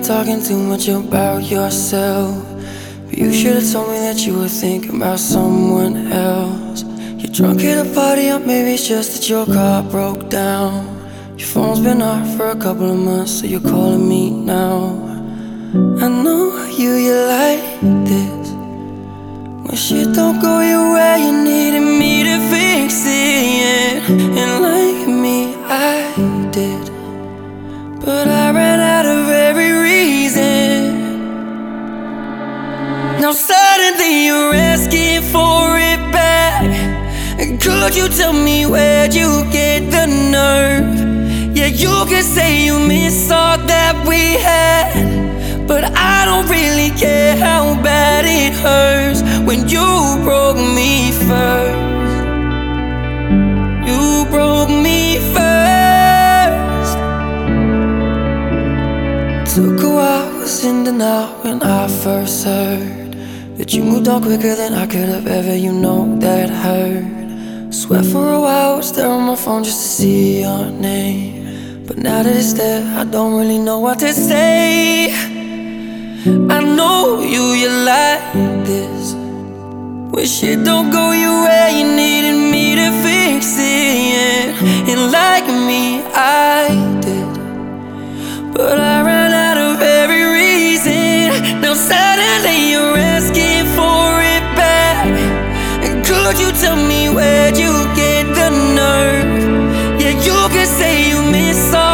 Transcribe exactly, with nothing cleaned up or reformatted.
talking too much about yourself, but you should've told me that you were thinking about someone else. You're drunk at a party, or maybe it's just that your car broke down. Your phone's been off for a couple of months, so you're calling me now. I know you, you like this. When shit don't go your way, you needed me to fix it. And like me, I did, but I ran out of every reason. Now suddenly you're asking for it back. Could you tell me where'd you get the nerve? Yeah, you can say you miss all that we had, but I don't really care how bad it hurts when you broke me first. You broke me first. Took a while, was in denial when I first heard that you moved on quicker than I could have ever, you know that hurt. Sweat for a while, was there on my phone just to see your name, but now that it's there, I don't really know what to say. I know you, you like this. When shit don't go your way, you needed me to fix it. And like me, I did, but I ran out of every reason. Now suddenly you're asking for it back. And could you tell me where'd you get the nerve? Yeah, you can say you miss all